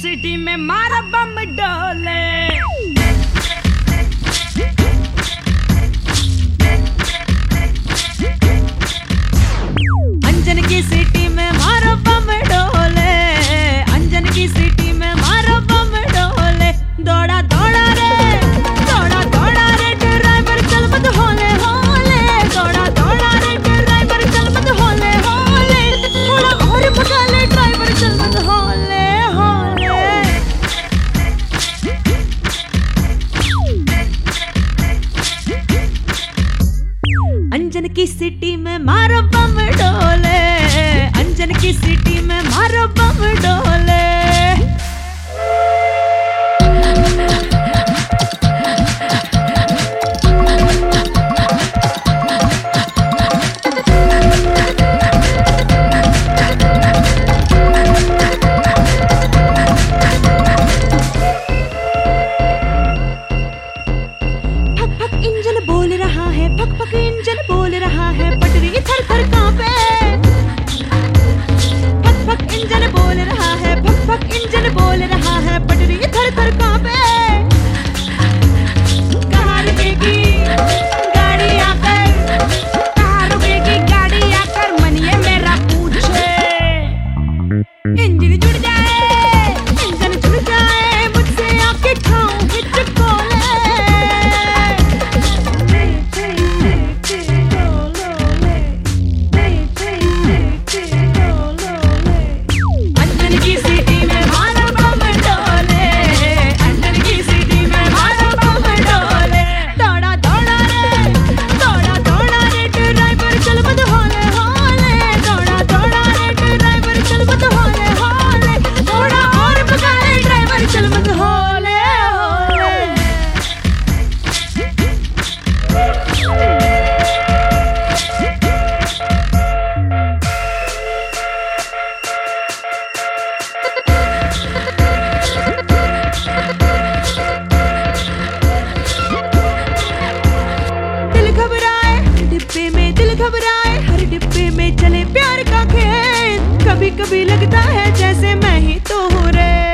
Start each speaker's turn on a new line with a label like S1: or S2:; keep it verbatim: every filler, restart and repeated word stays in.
S1: City में मारा बम डोले। अंजन की सिटी में मारो बम डोले, अंजन की सिटी में मारो बम डोले। दौड़ा दौड़ा रे, दौड़ा दौड़ा रे ड्राइवर चल मत होले होले, दौड़ा दौड़ा रे ड्राइवर चल मत होले होले, थोड़ा और भगा ले ड्राइवर चल मत होले होले। अंजन की सिटी में मारो बम डोले, अंजन की सिटी में मारो बम डोले। फक फक इंजन बोल रहा है, फक फक इंजन बोल रहा है, पटरी थर थर कांपे। फक फक इंजन बोल रहा है, फक फक इंजन बोल रहा है, पटरी थर थर कांपे। कहाँ रुकेगी गाड़ी आकर, कहाँ रुकेगी गाड़ी आकर, मन ये मेरा पूछे। इंजन जुड़ जाए, इंजन जुड़ जाए, मुझसे आके खाऊं हिचकोले। अंजन की सिटी में मारो बम डोले, अंजन की सिटी में मारो बम डोले। दौड़ा दौड़ा रे, दौड़ा दौड़ा रे ड्राइवर चल मत होले होले, दौड़ा दौड़ा रे ड्राइवर चल मत होले होले, थोड़ा और भगा ले ड्राइवर चल मत होले होले। दिल घबराए डिब्बे में, दिल घबराए हर डिब्बे में, चले प्यार का खेल। कभी कभी लगता है जैसे मैं ही तो हूँ रे।